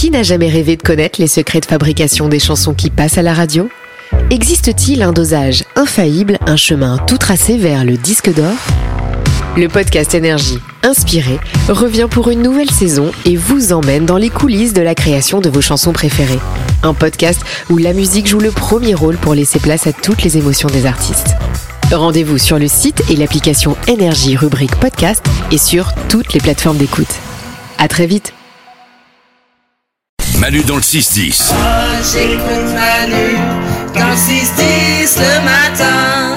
Qui n'a jamais rêvé de connaître les secrets de fabrication des chansons qui passent à la radio ? Existe-t-il un dosage infaillible, un chemin tout tracé vers le disque d'or ? Le podcast Énergie, inspiré, revient pour une nouvelle saison et vous emmène dans les coulisses de la création de vos chansons préférées. Un podcast où la musique joue le premier rôle pour laisser place à toutes les émotions des artistes. Rendez-vous sur le site et l'application Énergie rubrique podcast et sur toutes les plateformes d'écoute. À très vite. Manu dans le 6-10. J'écoute Manu dans le 6-10 le matin.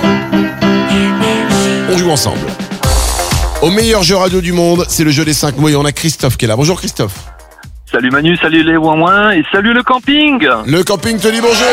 On joue ensemble. Au meilleur jeu radio du monde, c'est le jeu des 5 mots et on a Christophe qui est là. Bonjour Christophe. Salut Manu, salut les ouin-ouin et salut le camping. Le camping te dit bonjour.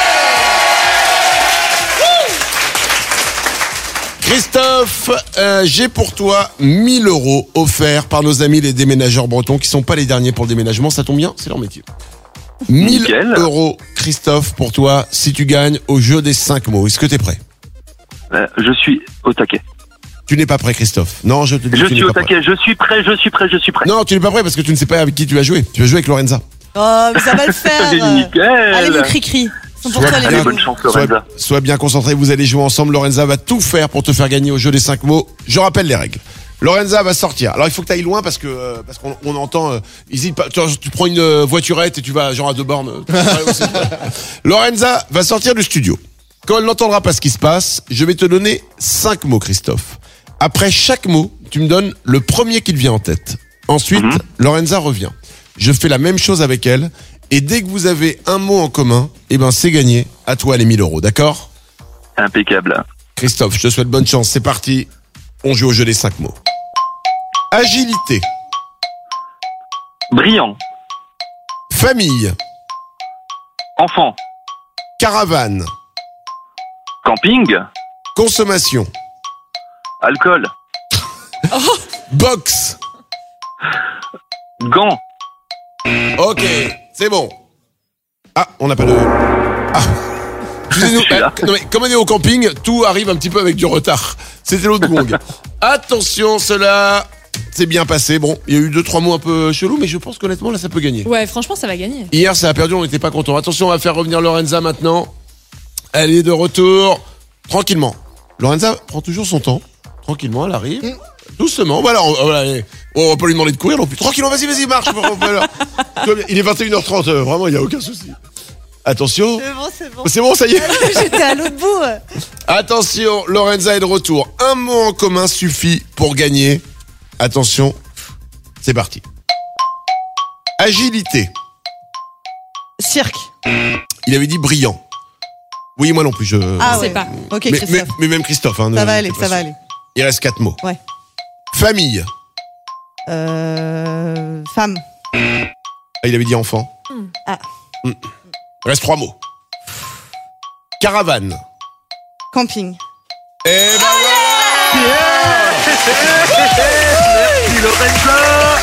Christophe, j'ai pour toi 1 000 € offerts par nos amis les déménageurs bretons qui sont pas les derniers pour le déménagement, ça tombe bien, c'est leur métier. 1 000 € Christophe pour toi si tu gagnes au jeu des 5 mots. Est-ce que t'es prêt ? Je suis au taquet. Tu n'es pas prêt Christophe. Non, je te dis je suis au taquet, je suis prêt. Non, tu n'es pas prêt parce que tu ne sais pas avec qui tu vas jouer. Tu vas jouer avec Lorenza. Oh, mais ça va le faire. Nickel. Allez, mon cri-cri. Allez, bonne chance Lorenza. Sois bien concentré, vous allez jouer ensemble. Lorenza va tout faire pour te faire gagner au jeu des 5 mots. Je rappelle les règles. Lorenza va sortir. Alors il faut que tu ailles loin parce qu'on entend. Hésite pas. Tu prends une voiturette et tu vas genre à 2 bornes. Lorenza va sortir du studio. Quand elle n'entendra pas ce qui se passe, je vais te donner 5 mots, Christophe. Après chaque mot, tu me donnes le premier qui te vient en tête. Ensuite, Lorenza revient. Je fais la même chose avec elle. Et dès que vous avez un mot en commun, c'est gagné. À toi les 1 000 €, d'accord ? Impeccable. Christophe, je te souhaite bonne chance. C'est parti. On joue au jeu des 5 mots. Agilité. Brillant. Famille. Enfant. Caravane. Camping. Consommation. Alcool. Boxe. Gants. Ok, c'est bon. Ah, on n'a pas de... Ah. Excusez-nous, non mais comme on est au camping, tout arrive un petit peu avec du retard. C'était l'autre gong. Attention, cela s'est bien passé. Bon, il y a eu 2-3 mots un peu chelous, mais je pense qu'honnêtement, là, ça peut gagner. Ouais, franchement, ça va gagner. Hier, ça a perdu, on n'était pas content. Attention, on va faire revenir Lorenza maintenant. Elle est de retour. Tranquillement. Lorenza prend toujours son temps. Tranquillement, elle arrive. Doucement. Voilà, on va pas lui demander de courir non plus. Tranquillement, vas-y, marche. Il est 21h30, vraiment, il n'y a aucun souci. Attention. C'est bon, ça y est. J'étais à l'autre bout. Attention, Lorenza est de retour. Un mot en commun suffit pour gagner. Attention, c'est parti. Agilité. Cirque. Il avait dit brillant. Oui, moi non plus, je... Ah ouais. Pas. Ok, Christophe. Mais même Christophe. Hein, ça va aller. Il reste 4 mots. Ouais. Famille. Femme. Il avait dit enfant. Ah. Il reste 3 mots. Caravane. Camping. Et ben voilà. Merci Lorenza.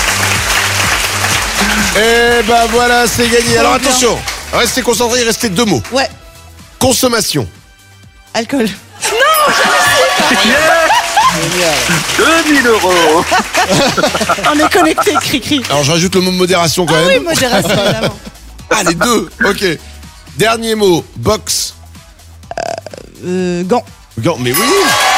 Et ben voilà, c'est gagné. Alors attention, restez concentrés, il restait 2 mots. Ouais. Consommation. Alcool. Non, 2 000 €. On est connectés, cri-cri. Alors je rajoute le mot modération quand même. Oui, modération, évidemment. Ah, les 2, ok. Dernier mot, box. Gants. Gants, mais oui.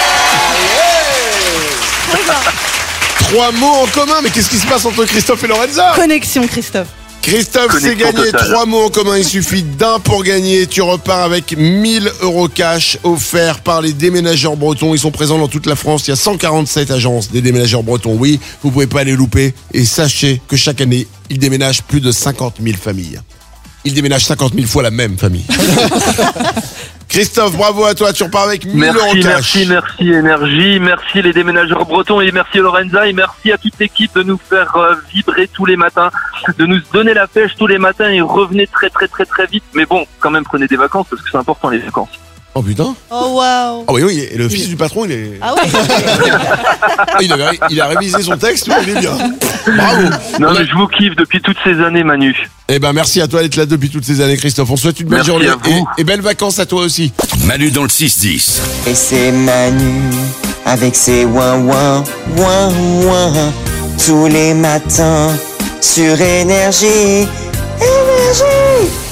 3 mots en commun, mais qu'est-ce qui se passe entre Christophe et Lorenza ? Connexion, Christophe. Christophe, c'est gagné. 3 mots en commun, il suffit d'un pour gagner. Tu repars avec 1 000 € cash offerts par les déménageurs bretons. Ils sont présents dans toute la France. Il y a 147 agences des déménageurs bretons. Oui, vous pouvez pas les louper. Et sachez que chaque année, ils déménagent plus de 50 000 familles. Ils déménagent 50 000 fois la même famille. Christophe, bravo à toi, tu repars avec 1 000 € cash. Merci Énergie, merci les déménageurs bretons et merci Lorenza et merci à toute l'équipe de nous faire vibrer tous les matins, de nous donner la pêche tous les matins et revenez très vite. Mais bon, quand même prenez des vacances parce que c'est important les vacances. Oh putain. Oh waouh. Ah oui, et le fils du patron, il est... Ah ouais. il a révisé son texte, il est bien. Bravo. Non mais je vous kiffe depuis toutes ces années Manu. Eh ben merci à toi d'être là depuis toutes ces années Christophe. On souhaite une belle journée et belles vacances à toi aussi. Manu dans le 6-10. Et c'est Manu avec ses ouin-ouin, ouin-ouin. Tous les matins sur Énergie. Énergie.